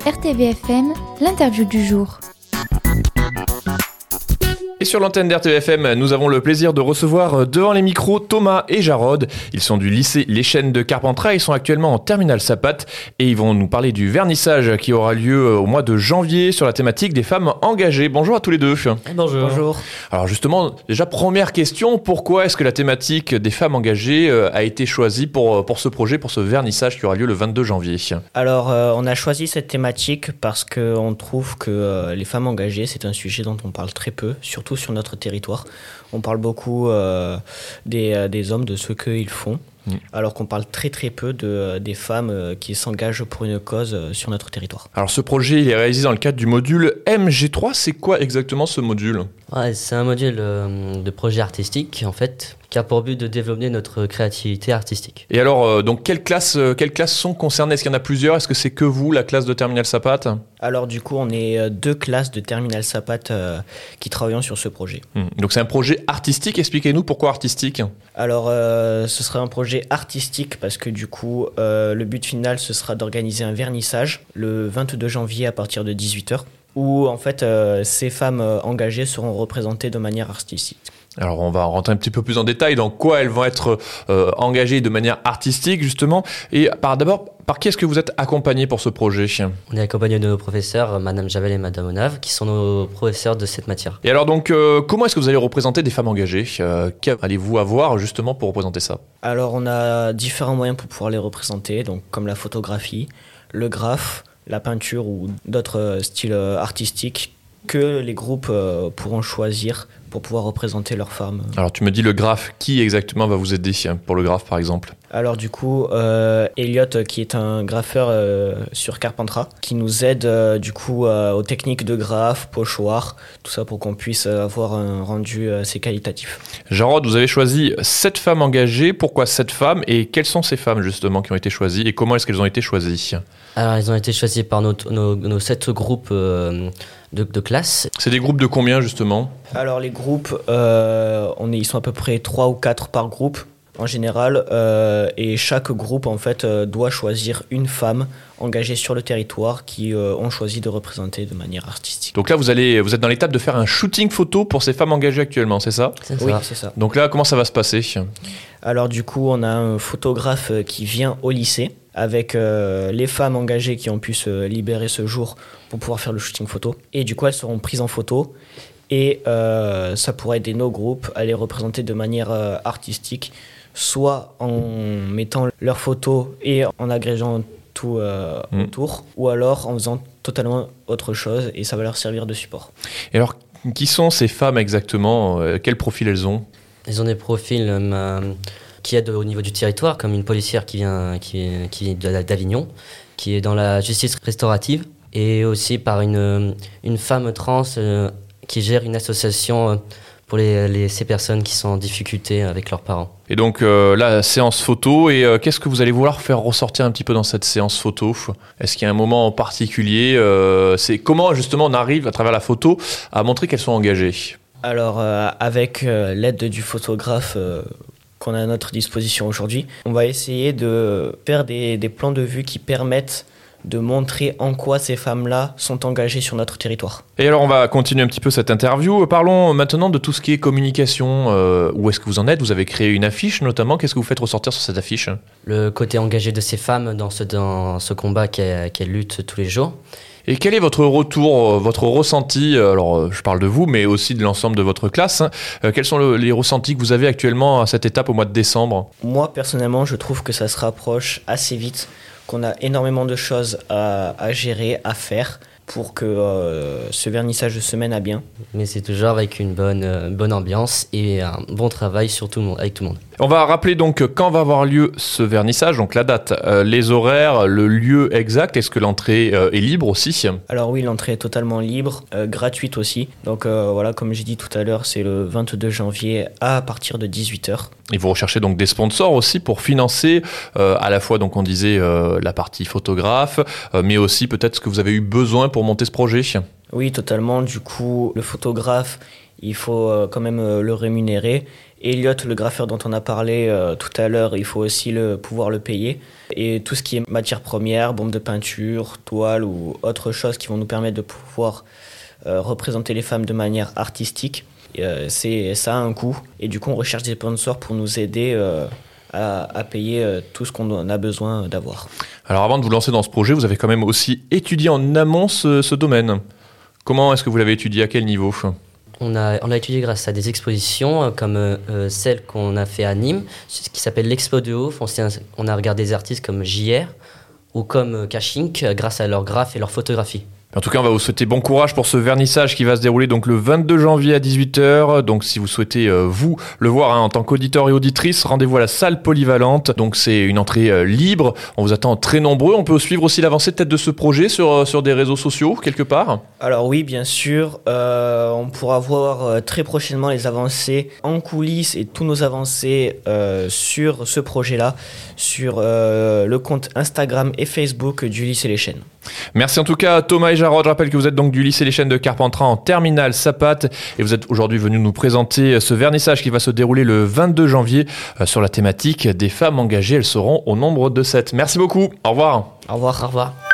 RTVFM, l'interview du jour. Et sur l'antenne d'RTVFM, nous avons le plaisir de recevoir devant les micros Thomas et Jarod. Ils sont du lycée Les Chênes de Carpentras, ils sont actuellement en terminale Sapat et ils vont nous parler du vernissage qui aura lieu au mois de janvier sur la thématique des femmes engagées. Bonjour à tous les deux. Bonjour. Alors justement, déjà première question, pourquoi est-ce que la thématique des femmes engagées a été choisie pour ce projet, pour ce vernissage qui aura lieu le 22 janvier ? Alors, on a choisi cette thématique parce qu'on trouve que les femmes engagées, c'est un sujet dont on parle très peu, surtout sur notre territoire. On parle beaucoup des hommes, de ce qu'ils font, alors qu'on parle très très peu des femmes qui s'engagent pour une cause sur notre territoire. Alors ce projet, il est réalisé dans le cadre du module MG3. C'est quoi exactement ce module ? C'est un module de projet artistique, en fait, qui a pour but de développer notre créativité artistique. Et alors, donc quelles classes sont concernées ? Est-ce qu'il y en a plusieurs ? Est-ce que c'est que vous, la classe de Terminale Sapat ? Alors du coup, on est deux classes de Terminale Sapat qui travaillons sur ce projet. Donc c'est un projet artistique. Expliquez-nous pourquoi artistique ? Alors, ce sera un projet artistique parce que du coup, le but final, ce sera d'organiser un vernissage le 22 janvier à partir de 18h, où en fait, ces femmes engagées seront représentées de manière artistique. Alors on va rentrer un petit peu plus en détail dans quoi elles vont être engagées de manière artistique justement. Et par qui est-ce que vous êtes accompagnés pour ce projet ? On est accompagné de nos professeurs, Madame Javel et Madame Onave, qui sont nos professeurs de cette matière. Et alors donc, comment est-ce que vous allez représenter des femmes engagées ? Qu'allez-vous avoir justement pour représenter ça ? Alors on a différents moyens pour pouvoir les représenter, donc comme la photographie, le graphe, la peinture ou d'autres styles artistiques que les groupes pourront choisir pour pouvoir représenter leurs femmes. Alors tu me dis le graphe, qui exactement va vous aider pour le graphe par exemple ? Alors du coup, Elliot qui est un graffeur sur Carpentras, qui nous aide du coup aux techniques de graphe, pochoir, tout ça pour qu'on puisse avoir un rendu assez qualitatif. Jarod, vous avez choisi 7 femmes engagées, pourquoi 7 femmes et quelles sont ces femmes justement qui ont été choisies et comment est-ce qu'elles ont été choisies ? Alors elles ont été choisies par nos 7 groupes de classe. C'est des groupes de combien justement ? Alors les groupes, ils sont à peu près 3 ou 4 par groupe en général, et chaque groupe en fait doit choisir une femme engagée sur le territoire qui ont choisi de représenter de manière artistique. Donc là vous êtes dans l'étape de faire un shooting photo pour ces femmes engagées actuellement, c'est ça ? Oui, c'est ça. Donc là comment ça va se passer ? Alors du coup on a un photographe qui vient au lycée avec les femmes engagées qui ont pu se libérer ce jour pour pouvoir faire le shooting photo. Et du coup, elles seront prises en photo et ça pourra aider nos groupes à les représenter de manière artistique, soit en mettant leurs photos et en agrégeant tout autour, ou alors en faisant totalement autre chose et ça va leur servir de support. Et alors, qui sont ces femmes exactement ? Quel profil elles ont ? Elles ont des profils qui aident au niveau du territoire, comme une policière qui est d'Avignon, qui est dans la justice restaurative, et aussi par une femme trans qui gère une association pour ces personnes qui sont en difficulté avec leurs parents. Et donc la séance photo, et qu'est-ce que vous allez vouloir faire ressortir un petit peu dans cette séance photo ? Est-ce qu'il y a un moment en particulier ? C'est comment justement on arrive à travers la photo à montrer qu'elles sont engagées ? Alors avec l'aide du photographe qu'on a à notre disposition aujourd'hui, on va essayer de faire des plans de vue qui permettent de montrer en quoi ces femmes-là sont engagées sur notre territoire. Et alors on va continuer un petit peu cette interview. Parlons maintenant de tout ce qui est communication. Où est-ce que vous en êtes ? Vous avez créé une affiche notamment. Qu'est-ce que vous faites ressortir sur cette affiche ? Le côté engagé de ces femmes dans ce combat qu'elles luttent tous les jours. Et quel est votre retour, votre ressenti ? Alors, je parle de vous, mais aussi de l'ensemble de votre classe. Quels sont les ressentis que vous avez actuellement à cette étape au mois de décembre ? Moi, personnellement, je trouve que ça se rapproche assez vite, qu'on a énormément de choses à gérer, à faire pour que ce vernissage se mène à bien. Mais c'est toujours avec une bonne ambiance et un bon travail avec tout le monde. On va rappeler donc quand va avoir lieu ce vernissage, donc la date, les horaires, le lieu exact. Est-ce que l'entrée est libre aussi ? Alors oui, l'entrée est totalement libre, gratuite aussi. Donc voilà, comme j'ai dit tout à l'heure, c'est le 22 janvier à partir de 18h. Et vous recherchez donc des sponsors aussi pour financer à la fois, donc on disait, la partie photographe, mais aussi peut-être ce que vous avez eu besoin pour monter ce projet ? Oui, totalement. Du coup, le photographe, il faut quand même le rémunérer. Elliot, le graffeur dont on a parlé tout à l'heure, il faut aussi pouvoir le payer. Et tout ce qui est matière première, bombe de peinture, toile ou autre chose qui vont nous permettre de pouvoir représenter les femmes de manière artistique, ça a un coût. Et du coup, on recherche des sponsors pour nous aider à payer tout ce qu'on a besoin d'avoir. Alors avant de vous lancer dans ce projet, vous avez quand même aussi étudié en amont ce domaine. Comment est-ce que vous l'avez étudié? À quel niveau? On a étudié grâce à des expositions comme celle qu'on a fait à Nîmes, qui s'appelle l'Expo de Hauf. On a regardé des artistes comme JR ou comme Kashink grâce à leurs graphes et leurs photographies. En tout cas, on va vous souhaiter bon courage pour ce vernissage qui va se dérouler donc le 22 janvier à 18h. Donc si vous souhaitez vous le voir en tant qu'auditeur et auditrice, rendez-vous à la salle polyvalente. Donc c'est une entrée libre. On vous attend très nombreux. On peut suivre aussi l'avancée peut-être de ce projet sur des réseaux sociaux quelque part. Alors oui, bien sûr. On pourra voir très prochainement les avancées en coulisses et tous nos avancées sur ce projet-là, sur le compte Instagram et Facebook du lycée Les Chênes. Merci en tout cas à Thomas et Jarod. Je rappelle que vous êtes donc du lycée Les Chênes de Carpentras en terminale Sapate et vous êtes aujourd'hui venus nous présenter ce vernissage qui va se dérouler le 22 janvier sur la thématique des femmes engagées. Elles seront au nombre de 7. Merci beaucoup. Au revoir. Au revoir. Au revoir.